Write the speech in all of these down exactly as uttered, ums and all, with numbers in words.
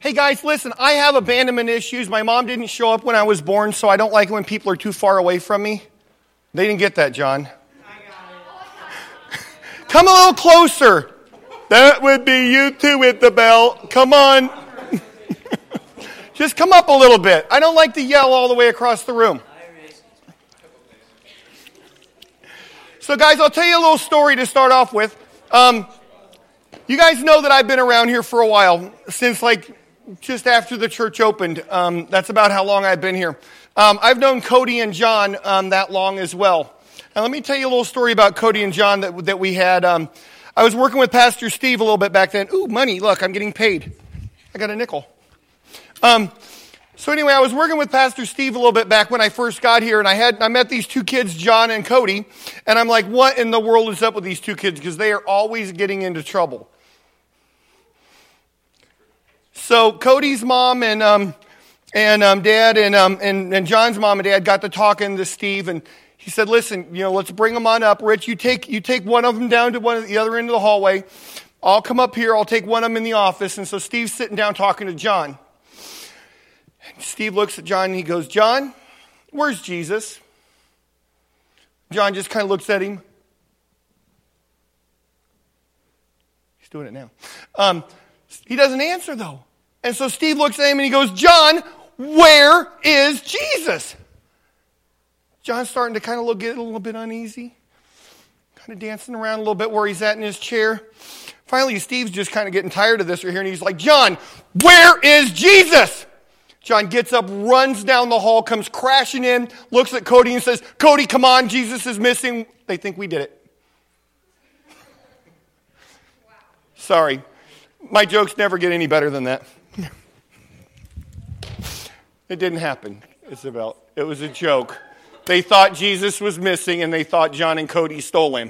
Hey guys, listen, I have abandonment issues. My mom didn't show up when I was born, so I don't like it when people are too far away from me. They didn't get that, John. Come a little closer. That would be you too with the bell. Come on. Just come up a little bit. I don't like to yell all the way across the room. So guys, I'll tell you a little story to start off with. Um, you guys know that I've been around here for a while, since like just after the church opened. Um, that's about how long I've been here. Um, I've known Cody and John um, that long as well. And let me tell you a little story about Cody and John that, that we had. Um, I was working with Pastor Steve a little bit back then. Ooh, money, look, I'm getting paid. I got a nickel. Um, so anyway, I was working with Pastor Steve a little bit back when I first got here, and I had I met these two kids, John and Cody, and I'm like, what in the world is up with these two kids? Because they are always getting into trouble. So Cody's mom and um, and um, dad and, um, and and John's mom and dad got to talking to Steve, and he said, listen, you know, let's bring them on up. Rich, you take you take one of them down to one of the other end of the hallway. I'll come up here. I'll take one of them in the office. And so Steve's sitting down talking to John. And Steve looks at John and he goes, John, where's Jesus? John just kind of looks at him. He's doing it now. Um, he doesn't answer, though. And so Steve looks at him and he goes, John, where is Jesus? John's starting to kind of look, get a little bit uneasy, kind of dancing around a little bit where he's at in his chair. Finally, Steve's just kind of getting tired of this right here, and he's like, John, where is Jesus? John gets up, runs down the hall, comes crashing in, looks at Cody and says, Cody, come on, Jesus is missing. They think we did it. Wow. Sorry. My jokes never get any better than that. It didn't happen, Isabel. It was a joke. They thought Jesus was missing, and they thought John and Cody stole him.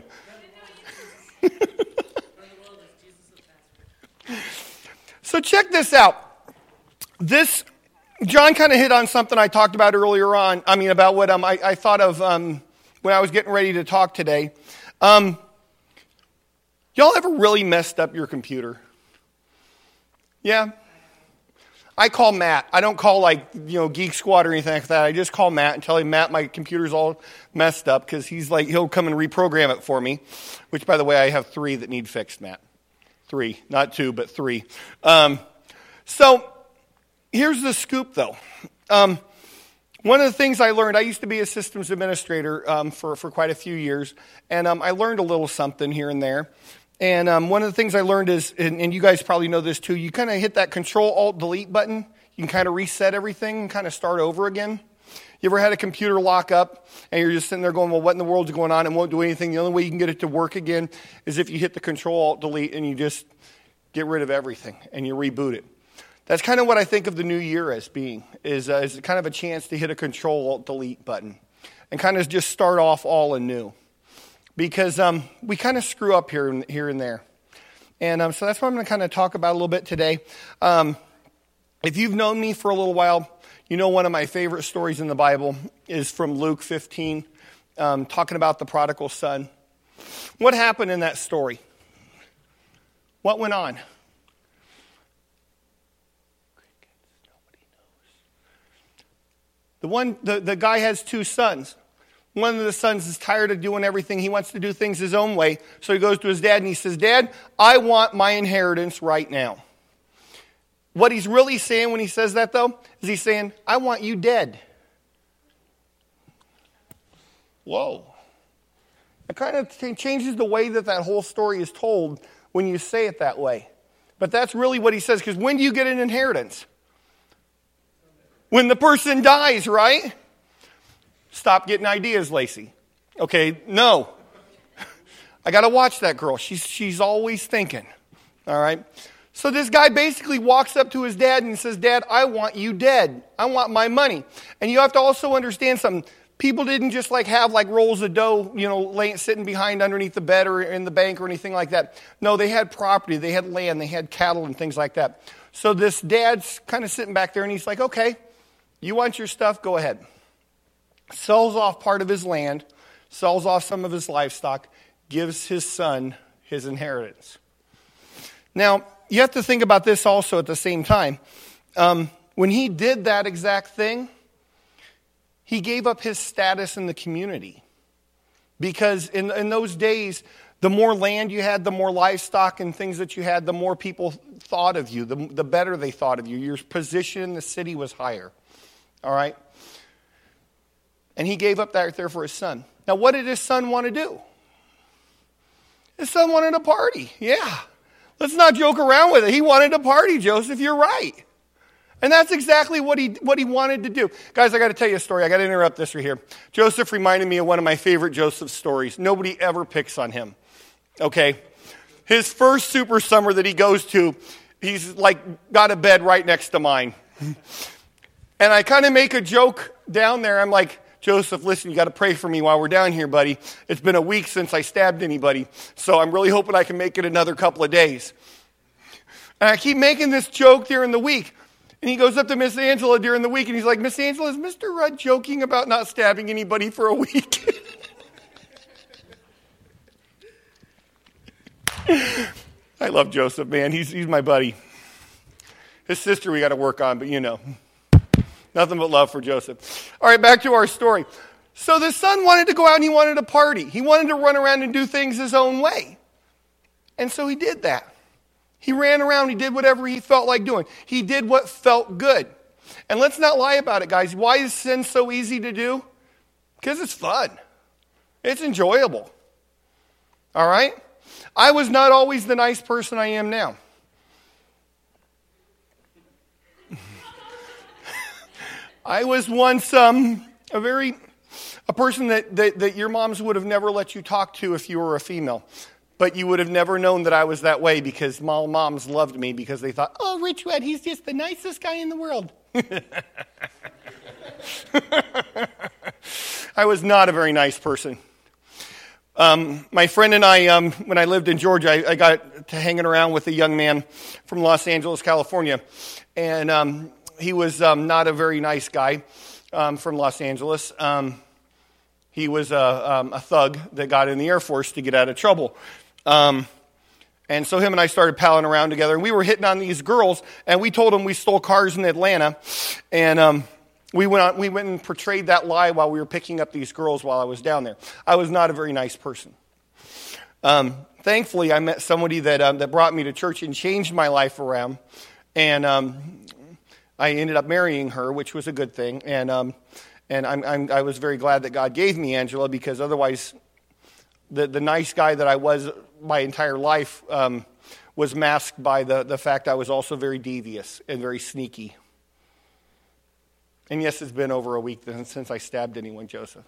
So check this out. This, John kind of hit on something I talked about earlier on. I mean, about what um, I, I thought of um, when I was getting ready to talk today. Um, y'all ever really messed up your computer? Yeah? I call Matt. I don't call like, you know, Geek Squad or anything like that. I just call Matt and tell him, Matt, my computer's all messed up, because he's like, he'll come and reprogram it for me, which, by the way, I have three that need fixed, Matt. Three. Not two, but three. Um, so here's the scoop, though. Um, one of the things I learned, I used to be a systems administrator um, for, for quite a few years, and um, I learned a little something here and there. And um, one of the things I learned is, and, and you guys probably know this too, you kind of hit that Control-Alt-Delete button. You can kind of reset everything and kind of start over again. You ever had a computer lock up and you're just sitting there going, well, what in the world's going on, and won't do anything? The only way you can get it to work again is if you hit the Control-Alt-Delete and you just get rid of everything and you reboot it. That's kind of what I think of the new year as being, is, uh, is kind of a chance to hit a Control-Alt-Delete button and kind of just start off all anew. Because um, we kind of screw up here and, here and there. And um, so that's what I'm going to kind of talk about a little bit today. Um, if you've known me for a little while, you know one of my favorite stories in the Bible is from Luke fifteen, um, talking about the prodigal son. What happened in that story? What went on? The one, the, the guy has two sons. One of the sons is tired of doing everything. He wants to do things his own way. So he goes to his dad and he says, Dad, I want my inheritance right now. What he's really saying when he says that, though, is he's saying, I want you dead. Whoa. It kind of changes the way that that whole story is told when you say it that way. But that's really what he says, because when do you get an inheritance? When the person dies, right? Stop getting ideas, Lacey. Okay, no. I got to watch that girl. She's she's always thinking. All right? So this guy basically walks up to his dad and says, Dad, I want you dead. I want my money. And you have to also understand something. People didn't just like have like rolls of dough, you know, laying, sitting behind underneath the bed or in the bank or anything like that. No, they had property. They had land. They had cattle and things like that. So this dad's kind of sitting back there and he's like, okay, you want your stuff? Go ahead. Sells off part of his land, sells off some of his livestock, gives his son his inheritance. Now, you have to think about this also at the same time. Um, when he did that exact thing, he gave up his status in the community. Because in, in those days, the more land you had, the more livestock and things that you had, the more people thought of you, the, the better they thought of you. Your position in the city was higher. All right? And he gave up that right there for his son. Now, what did his son want to do? His son wanted a party. Yeah. Let's not joke around with it. He wanted a party, Joseph. You're right. And that's exactly what he what he wanted to do. Guys, I got to tell you a story. I got to interrupt this right here. Joseph reminded me of one of my favorite Joseph stories. Nobody ever picks on him. Okay? His first super summer that he goes to, he's like got a bed right next to mine. And I kind of make a joke down there. I'm like, Joseph, listen, you got to pray for me while we're down here, buddy. It's been a week since I stabbed anybody, so I'm really hoping I can make it another couple of days. And I keep making this joke during the week. And he goes up to Miss Angela during the week, and he's like, Miss Angela, is Mister Rudd joking about not stabbing anybody for a week? I love Joseph, man. He's, he's my buddy. His sister we got to work on, but you know. Nothing but love for Joseph. All right, back to our story. So the son wanted to go out and he wanted to party. He wanted to run around and do things his own way. And so he did that. He ran around. He did whatever he felt like doing. He did what felt good. And let's not lie about it, guys. Why is sin so easy to do? Because it's fun. It's enjoyable. All right? I was not always the nice person I am now. I was once um, a very, a person that, that, that your moms would have never let you talk to if you were a female. But you would have never known that I was that way because my moms loved me because they thought, oh, Rich Red, he's just the nicest guy in the world. I was not a very nice person. Um, my friend and I, um, when I lived in Georgia, I, I got to hanging around with a young man from Los Angeles, California. And um, he was um, not a very nice guy um, from Los Angeles. Um, he was a, um, a thug that got in the Air Force to get out of trouble. Um, and so him and I started palling around together. And we were hitting on these girls, and we told them we stole cars in Atlanta. And um, we went on, we went and portrayed that lie while we were picking up these girls while I was down there. I was not a very nice person. Um, thankfully, I met somebody that um, that brought me to church and changed my life around. And um, I ended up marrying her, which was a good thing. And um, and I'm, I'm, I was very glad that God gave me Angela, because otherwise the, the nice guy that I was my entire life um, was masked by the, the fact I was also very devious and very sneaky. And yes, it's been over a week since I stabbed anyone, Joseph.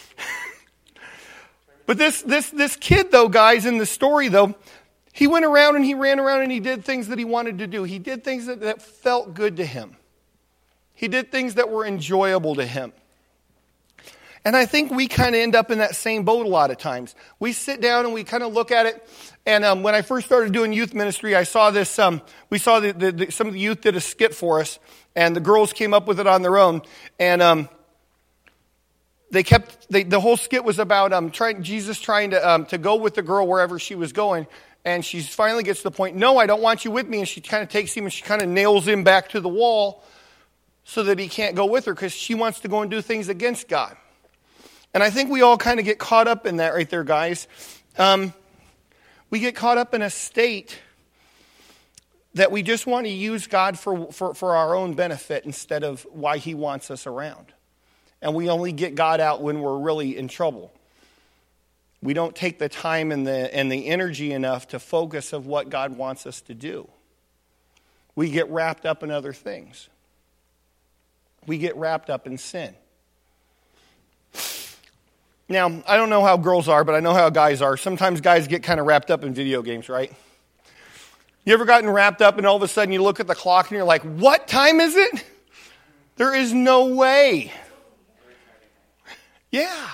But this this this kid, though, guys, in the story, though, he went around and he ran around and he did things that he wanted to do. He did things that, that felt good to him. He did things that were enjoyable to him. And I think we kind of end up in that same boat a lot of times. We sit down and we kind of look at it. And um, when I first started doing youth ministry, I saw this, um, we saw the, the, the, some of the youth did a skit for us. And the girls came up with it on their own. And um, they kept, they, the whole skit was about um, trying, Jesus trying to um, to go with the girl wherever she was going. And she finally gets to the point, no, I don't want you with me. And she kind of takes him and she kind of nails him back to the wall so that he can't go with her, because she wants to go and do things against God. And I think we all kind of get caught up in that right there, guys. Um, we get caught up in a state that we just want to use God for, for, for our own benefit instead of why he wants us around. And we only get God out when we're really in trouble. We don't take the time and the, and the energy enough to focus of what God wants us to do. We get wrapped up in other things. We get wrapped up in sin. Now, I don't know how girls are, but I know how guys are. Sometimes guys get kind of wrapped up in video games, right? You ever gotten wrapped up and all of a sudden you look at the clock and you're like, what time is it? There is no way. Yeah.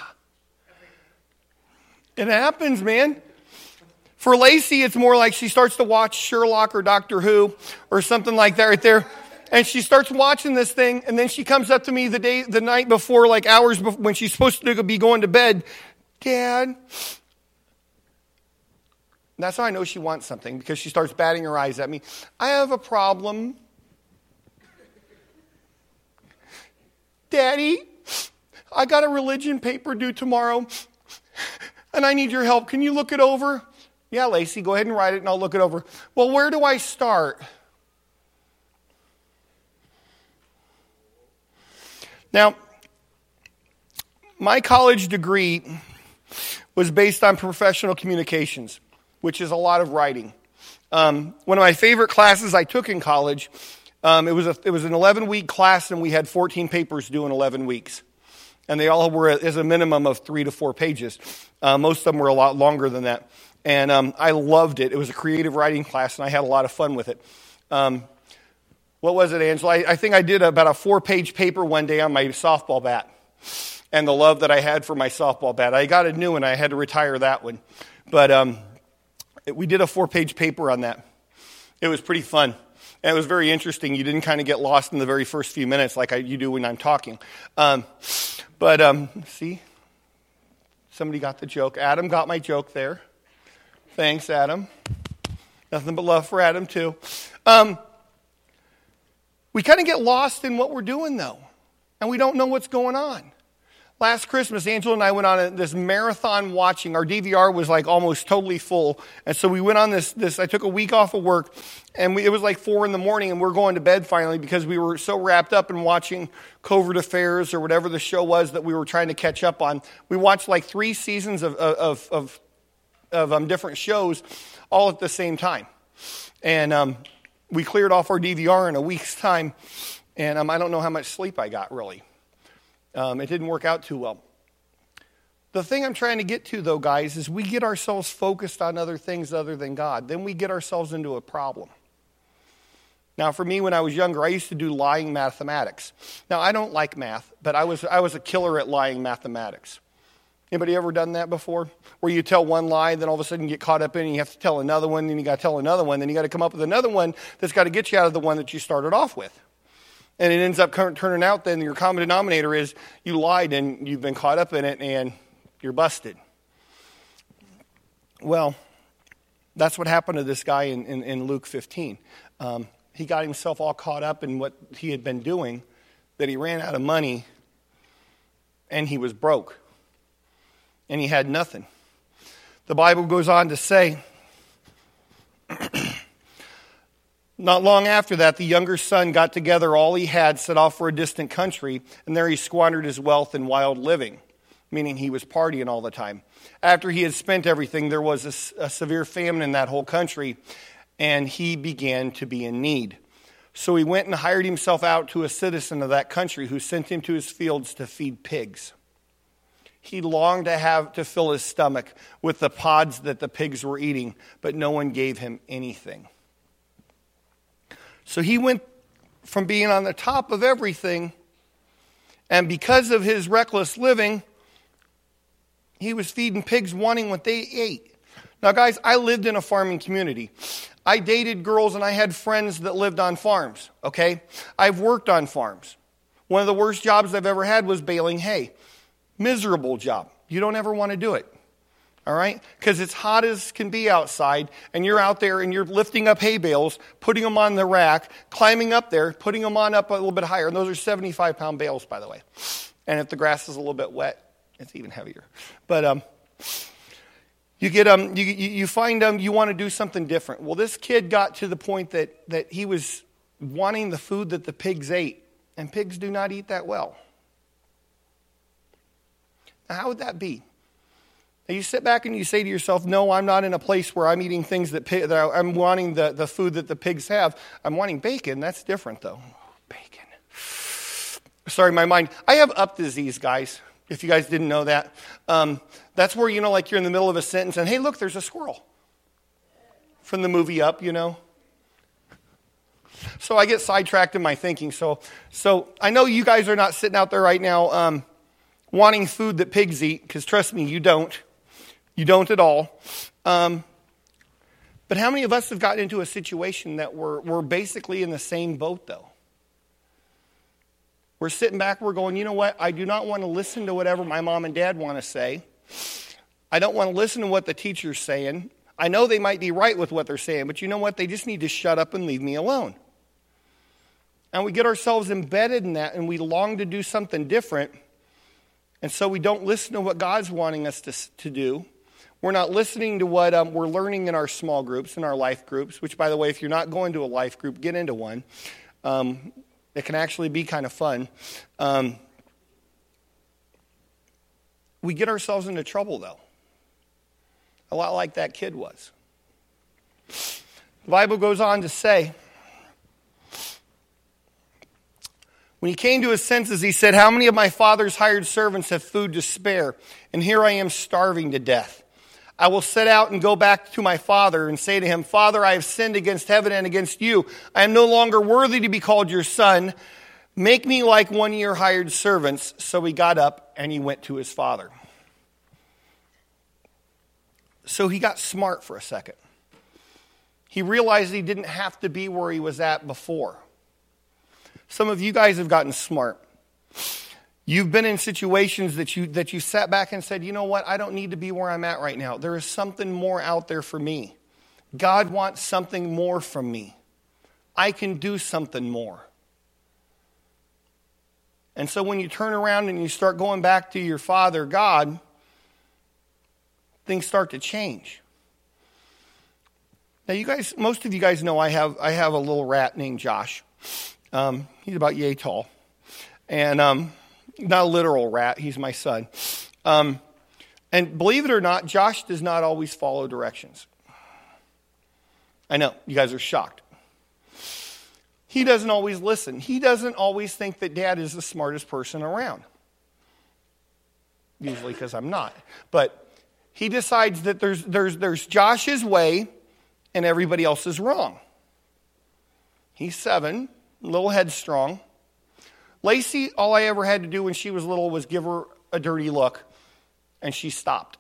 It happens, man. For Lacey, it's more like she starts to watch Sherlock or Doctor Who or something like that right there. And she starts watching this thing, and then she comes up to me the day, the night before, like hours before, when she's supposed to be going to bed. Dad, That's how I know she wants something, because she starts batting her eyes at me. I have a problem. Daddy, I got a religion paper due tomorrow, and I need your help. Can you look it over? Yeah, Lacey, go ahead and write it, and I'll look it over. Well, where do I start? Now, my college degree was based on professional communications, which is a lot of writing. Um, one of my favorite classes I took in college, um, it was a, it was an eleven-week class, and we had fourteen papers due in eleven weeks. And they all were as a minimum of three to four pages. Uh, most of them were a lot longer than that. And um, I loved it. It was a creative writing class, and I had a lot of fun with it. Um, what was it, Angela? I, I think I did about a four-page paper one day on my softball bat and the love that I had for my softball bat. I got a new one. I had to retire that one. But um, it, we did a four-page paper on that. It was pretty fun. And it was very interesting. You didn't kind of get lost in the very first few minutes like I, you do when I'm talking. Um, but, um, see? Somebody got the joke. Adam got my joke there. Thanks, Adam. Nothing but love for Adam, too. Um, we kind of get lost in what we're doing, though. And we don't know what's going on. Last Christmas, Angela and I went on a, this marathon watching. Our D V R was like almost totally full. And so we went on this, this I took a week off of work. And we, it was like four in the morning, and we we're going to bed finally because we were so wrapped up in watching Covert Affairs or whatever the show was that we were trying to catch up on. We watched like three seasons of, of, of, of um, different shows all at the same time. And um, we cleared off our D V R in a week's time. And um, I don't know how much sleep I got, really. Um, it didn't work out too well. The thing I'm trying to get to, though, guys, is we get ourselves focused on other things other than God. Then we get ourselves into a problem. Now, for me, when I was younger, I used to do lying mathematics. Now, I don't like math, but I was I was a killer at lying mathematics. Anybody ever done that before? Where you tell one lie, then all of a sudden you get caught up in it, and you have to tell another one, then you got to tell another one, then you got to come up with another one that's got to get you out of the one that you started off with. And it ends up turning out then your common denominator is you lied and you've been caught up in it and you're busted. Well, that's what happened to this guy in, in, in Luke fifteen. Um, he got himself all caught up in what he had been doing, that he ran out of money and he was broke. And he had nothing. The Bible goes on to say, not long after that, the younger son got together all he had, set off for a distant country, and there he squandered his wealth in wild living, meaning he was partying all the time. After he had spent everything, there was a, a severe famine in that whole country, and he began to be in need. So he went and hired himself out to a citizen of that country who sent him to his fields to feed pigs. He longed to have to fill his stomach with the pods that the pigs were eating, but no one gave him anything. So he went from being on the top of everything, and because of his reckless living, he was feeding pigs wanting what they ate. Now, guys, I lived in a farming community. I dated girls, and I had friends that lived on farms, okay? I've worked on farms. One of the worst jobs I've ever had was baling hay. Miserable job. You don't ever want to do it. All right? Because it's hot as can be outside, and you're out there and you're lifting up hay bales, putting them on the rack, climbing up there, putting them on up a little bit higher. And those are seventy-five pound bales, by the way. And if the grass is a little bit wet, it's even heavier. But um, you get um, you you find um, you want to do something different. Well, this kid got to the point that that he was wanting the food that the pigs ate, and pigs do not eat that well. Now, how would that be? Now you sit back and you say to yourself, no, I'm not in a place where I'm eating things that, pig, that I'm wanting the, the food that the pigs have. I'm wanting bacon. That's different, though. Bacon. Sorry, my mind. I have up disease, guys, if you guys didn't know that. Um, that's where, you know, like you're in the middle of a sentence and, hey, look, there's a squirrel. From the movie Up, you know. So I get sidetracked in my thinking. So, so I know you guys are not sitting out there right now um, wanting food that pigs eat, because trust me, you don't. You don't at all. Um, but how many of us have gotten into a situation that we're, we're basically in the same boat, though? We're sitting back, we're going, you know what? I do not want to listen to whatever my mom and dad want to say. I don't want to listen to what the teacher's saying. I know they might be right with what they're saying, but you know what? They just need to shut up and leave me alone. And we get ourselves embedded in that, and we long to do something different. And so we don't listen to what God's wanting us to, to do. We're not listening to what um, we're learning in our small groups, in our life groups, which, by the way, if you're not going to a life group, get into one. Um, it can actually be kind of fun. Um, we get ourselves into trouble, though. A lot like that kid was. The Bible goes on to say, when he came to his senses, he said, how many of my father's hired servants have food to spare? And here I am starving to death. I will set out and go back to my father and say to him, Father, I have sinned against heaven and against you. I am no longer worthy to be called your son. Make me like one of your hired servants. So he got up and he went to his father. So he got smart for a second. He realized he didn't have to be where he was at before. Some of you guys have gotten smart. You've been in situations that you that you sat back and said, you know what, I don't need to be where I'm at right now. There is something more out there for me. God wants something more from me. I can do something more. And so when you turn around and you start going back to your Father, God, things start to change. Now you guys, most of you guys know I have I have a little rat named Josh. Um, he's about yay tall. And um, not a literal rat, he's my son. Um, and believe it or not, Josh does not always follow directions. I know, you guys are shocked. He doesn't always listen. He doesn't always think that Dad is the smartest person around. Usually because I'm not. But he decides that there's there's there's Josh's way and everybody else is wrong. He's seven, a little headstrong. Lacey, all I ever had to do when she was little was give her a dirty look, and she stopped.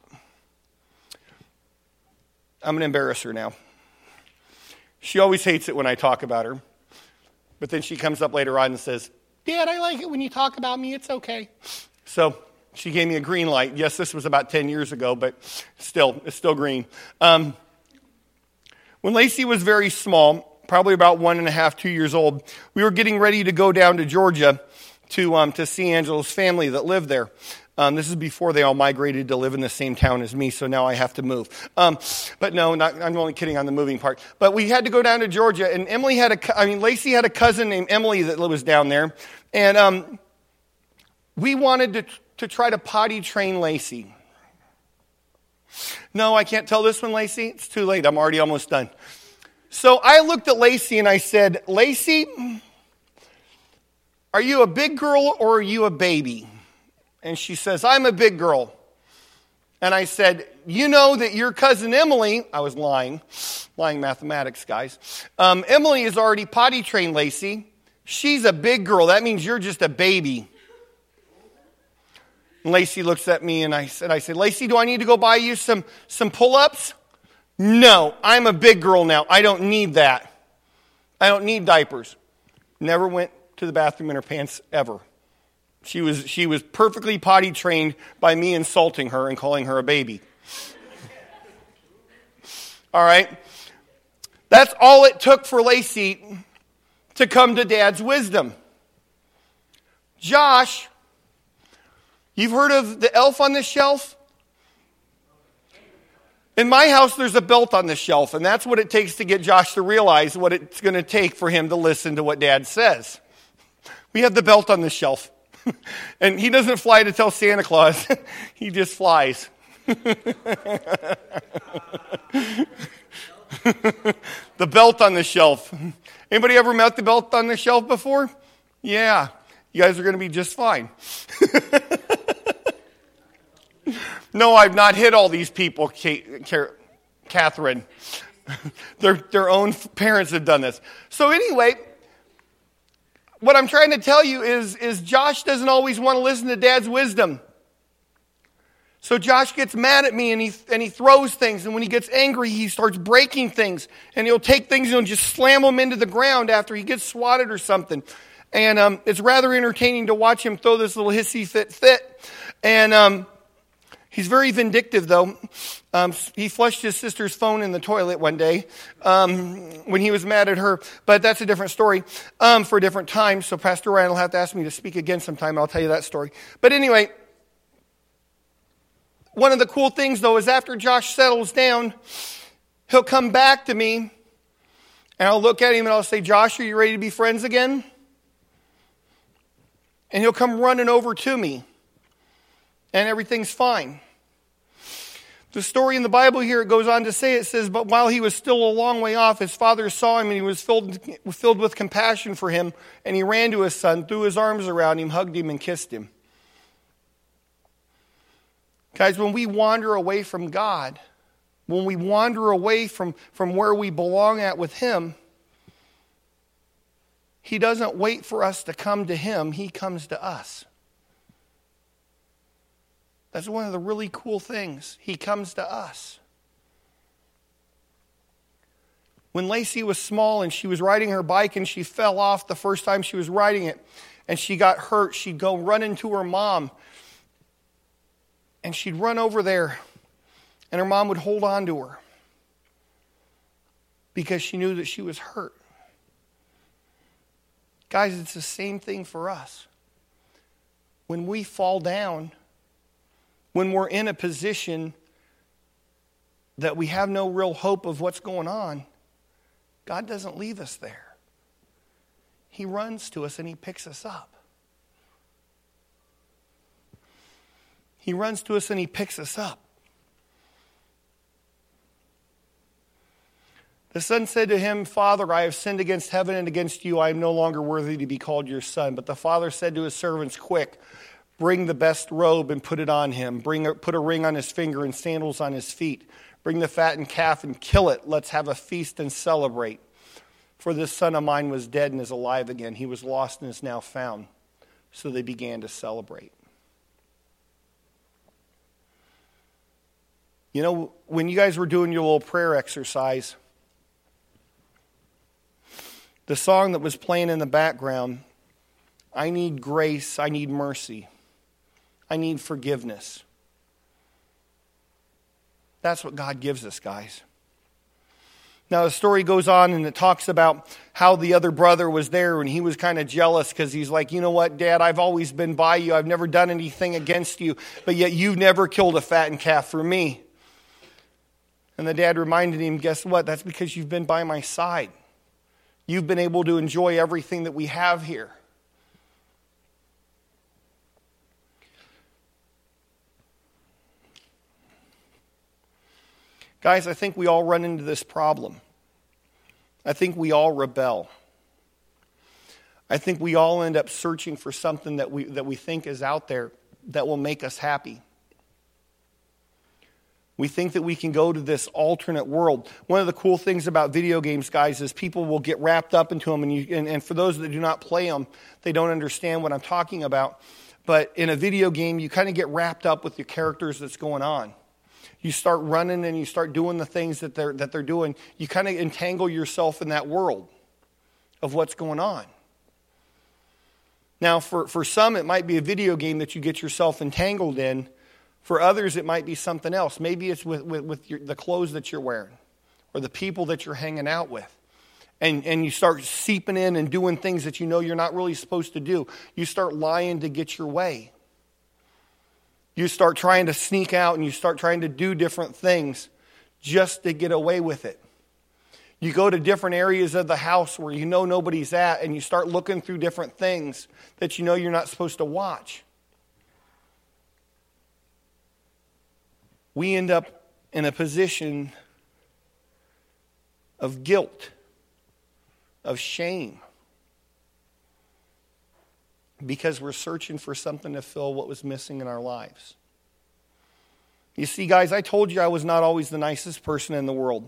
I'm going to embarrass her now. She always hates it when I talk about her. But then she comes up later on and says, Dad, I like it when you talk about me. It's okay. So she gave me a green light. Yes, this was about ten years ago, but still, it's still green. Um, when Lacey was very small, probably about one and a half, two years old, we were getting ready to go down to Georgia to um, to see Angela's family that lived there. Um, this is before they all migrated to live in the same town as me, so now I have to move. Um, but no, not, I'm only kidding on the moving part. But we had to go down to Georgia, and Emily had a, I mean, Lacey had a cousin named Emily that was down there, and um, we wanted to to try to potty train Lacey. No, I can't tell this one, Lacey. It's too late. I'm already almost done. So I looked at Lacey and I said, Lacey, are you a big girl or are you a baby? And she says, I'm a big girl. And I said, you know that your cousin Emily, I was lying, lying mathematics, guys. Um, Emily is already potty trained Lacey. She's a big girl. That means you're just a baby. And Lacey looks at me and I said, I said, Lacey, do I need to go buy you some, some pull-ups? No, I'm a big girl now. I don't need that. I don't need diapers. Never went to the bathroom in her pants ever. She was she was perfectly potty trained by me insulting her and calling her a baby. All right? That's all it took for Lacey to come to Dad's wisdom. Josh, you've heard of the elf on the shelf? In my house, there's a belt on the shelf, and that's what it takes to get Josh to realize what it's going to take for him to listen to what Dad says. We have the belt on the shelf, and he doesn't fly to tell Santa Claus. He just flies. The belt on the shelf. Anybody ever met the belt on the shelf before? Yeah, you guys are going to be just fine. No, I've not hit all these people, Catherine. their, their own parents have done this. So anyway, what I'm trying to tell you is, is Josh doesn't always want to listen to Dad's wisdom. So Josh gets mad at me and he and he throws things. And when he gets angry, he starts breaking things. And he'll take things and he'll just slam them into the ground after he gets swatted or something. And um, it's rather entertaining to watch him throw this little hissy fit fit. And um He's very vindictive, though. Um, he flushed his sister's phone in the toilet one day um, when he was mad at her. But that's a different story um, for a different time. So Pastor Ryan will have to ask me to speak again sometime. I'll tell you that story. But anyway, one of the cool things, though, is after Josh settles down, he'll come back to me, and I'll look at him and I'll say, Josh, are you ready to be friends again? And he'll come running over to me, and everything's fine. The story in the Bible here, it goes on to say, it says, but while he was still a long way off, his father saw him and he was filled, filled with compassion for him. And he ran to his son, threw his arms around him, hugged him, and kissed him. Guys, when we wander away from God, when we wander away from, from where we belong at with him, he doesn't wait for us to come to him. He comes to us. That's one of the really cool things. He comes to us. When Lacey was small and she was riding her bike and she fell off the first time she was riding it and she got hurt, she'd go run into her mom and she'd run over there and her mom would hold on to her because she knew that she was hurt. Guys, it's the same thing for us. When we fall down, when we're in a position that we have no real hope of what's going on, God doesn't leave us there. He runs to us and he picks us up. He runs to us and he picks us up. The son said to him, Father, I have sinned against heaven and against you. I am no longer worthy to be called your son. But the father said to his servants, quick, bring the best robe and put it on him. Bring a, put a ring on his finger and sandals on his feet. Bring the fattened calf and kill it. Let's have a feast and celebrate. For this son of mine was dead and is alive again. He was lost and is now found. So they began to celebrate. You know, when you guys were doing your little prayer exercise, the song that was playing in the background, I need grace, I need mercy. I need forgiveness. That's what God gives us, guys. Now the story goes on and it talks about how the other brother was there and he was kind of jealous because he's like, you know what, Dad, I've always been by you. I've never done anything against you, but yet you've never killed a fattened calf for me. And the dad reminded him, guess what? That's because you've been by my side. You've been able to enjoy everything that we have here. Guys, I think we all run into this problem. I think we all rebel. I think we all end up searching for something that we that we think is out there that will make us happy. We think that we can go to this alternate world. One of the cool things about video games, guys, is people will get wrapped up into them. And, you, and, and for those that do not play them, they don't understand what I'm talking about. But in a video game, you kind of get wrapped up with the characters that's going on. You start running and you start doing the things that they're, that they're doing. You kind of entangle yourself in that world of what's going on. Now, for, for some, it might be a video game that you get yourself entangled in. For others, it might be something else. Maybe it's with, with, with your, the clothes that you're wearing or the people that you're hanging out with. And, and you start seeping in and doing things that you know you're not really supposed to do. You start lying to get your way. You start trying to sneak out and you start trying to do different things just to get away with it. You go to different areas of the house where you know nobody's at and you start looking through different things that you know you're not supposed to watch. We end up in a position of guilt, of shame, because we're searching for something to fill what was missing in our lives. You see, guys, I told you I was not always the nicest person in the world.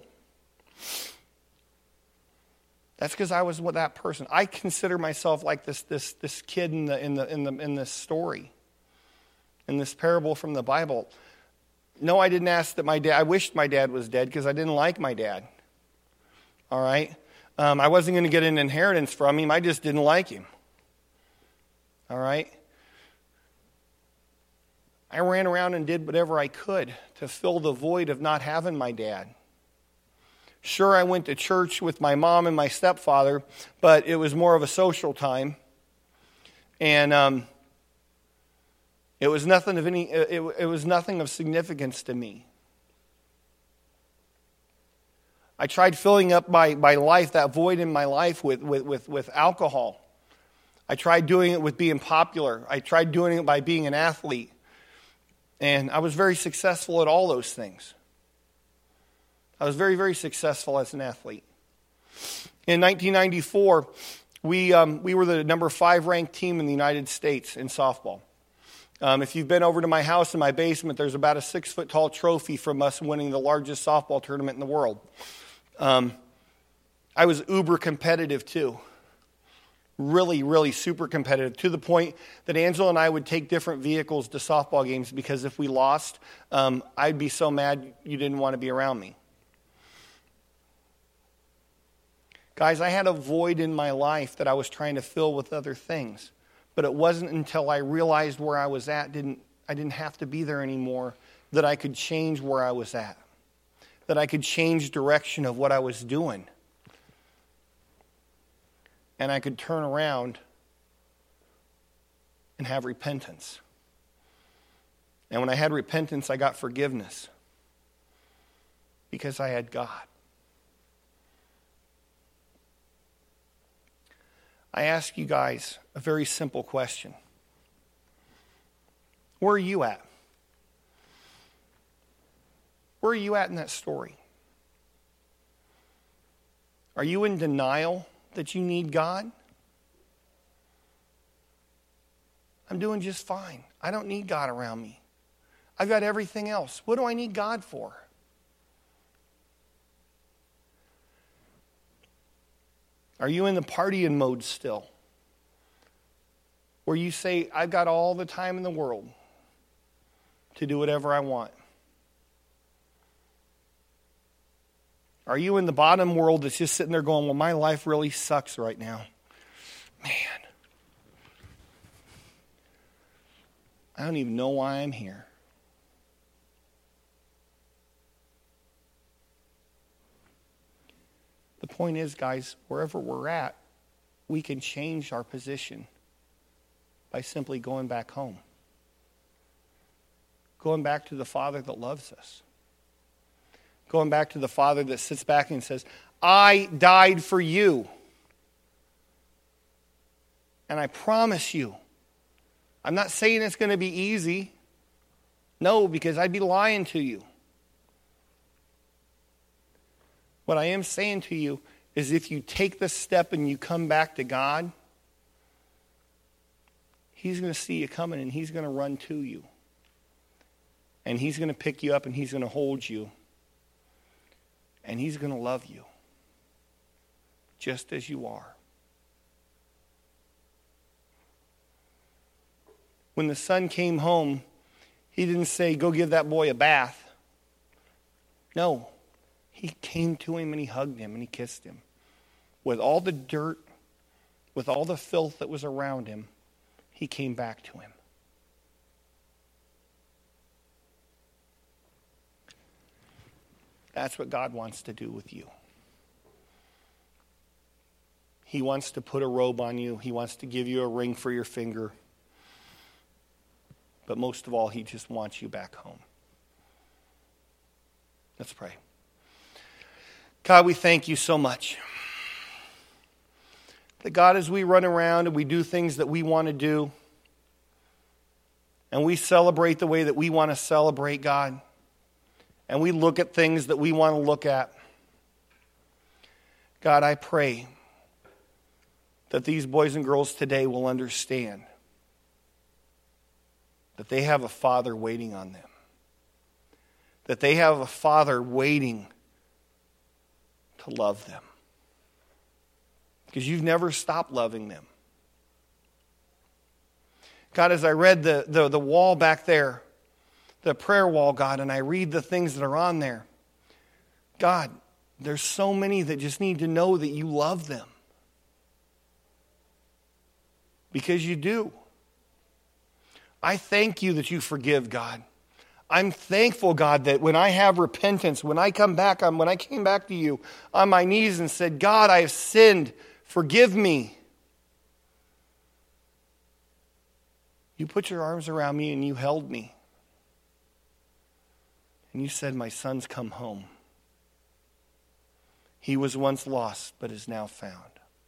That's because I was that person. I consider myself like this this this kid in the in the in the in this story, in this parable from the Bible. No, I didn't ask that my dad. I wished my dad was dead because I didn't like my dad. All right, um, I wasn't going to get an inheritance from him. I just didn't like him. All right? I ran around and did whatever I could to fill the void of not having my dad. Sure, I went to church with my mom and my stepfather, but it was more of a social time. And um, it was nothing of any. It, it was nothing of significance to me. I tried filling up my, my life, that void in my life, with, with, with, with alcohol. I tried doing it with being popular. I tried doing it by being an athlete. And I was very successful at all those things. I was very, very successful as an athlete. In nineteen ninety-four, we um, we were the number five ranked team in the United States in softball. Um, if you've been over to my house in my basement, there's about a six foot tall trophy from us winning the largest softball tournament in the world. Um, I was uber competitive too. Really, really super competitive, to the point that Angela and I would take different vehicles to softball games because if we lost, um, I'd be so mad you didn't want to be around me. Guys, I had a void in my life that I was trying to fill with other things. But it wasn't until I realized where I was at, didn't I didn't have to be there anymore, that I could change where I was at. That I could change direction of what I was doing. And I could turn around and have repentance. And when I had repentance, I got forgiveness. Because I had God. I ask you guys a very simple question. Where are you at? Where are you at in that story? Are you in denial that you need God? I'm doing just fine. I don't need God around me. I've got everything else. What do I need God for? Are you in the partying mode still? Where you say, I've got all the time in the world to do whatever I want? Are you in the bottom world that's just sitting there going, well, my life really sucks right now? Man. I don't even know why I'm here. The point is, guys, wherever we're at, we can change our position by simply going back home. Going back to the Father that loves us. Going back to the Father that sits back and says, I died for you. And I promise you, I'm not saying it's going to be easy. No, because I'd be lying to you. What I am saying to you is if you take the step and you come back to God, He's going to see you coming and He's going to run to you. And He's going to pick you up and He's going to hold you. And He's going to love you just as you are. When the son came home, He didn't say, go give that boy a bath. No. He came to him and He hugged him and He kissed him. With all the dirt, with all the filth that was around him, He came back to him. That's what God wants to do with you. He wants to put a robe on you. He wants to give you a ring for your finger. But most of all, He just wants you back home. Let's pray. God, we thank You so much. That God, as we run around and we do things that we want to do, and we celebrate the way that we want to celebrate, God, and we look at things that we want to look at, God, I pray that these boys and girls today will understand that they have a Father waiting on them. That they have a Father waiting to love them. Because You've never stopped loving them. God, as I read the, the, the wall back there, the prayer wall, God, and I read the things that are on there, God, there's so many that just need to know that You love them. Because You do. I thank you that you forgive, God. I'm thankful, God, that when I have repentance, when I come back, on, when I came back to you on my knees and said, God, I have sinned, forgive me. You put your arms around me and you held me. And you said, my son's come home. He was once lost, but is now found.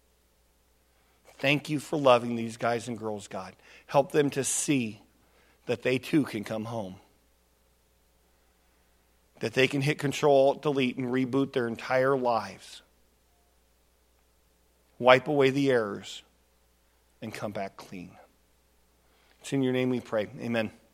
Thank you for loving these guys and girls, God. Help them to see that they too can come home. That they can hit Control, Alt, Delete, and reboot their entire lives. Wipe away the errors and come back clean. It's in your name we pray. Amen.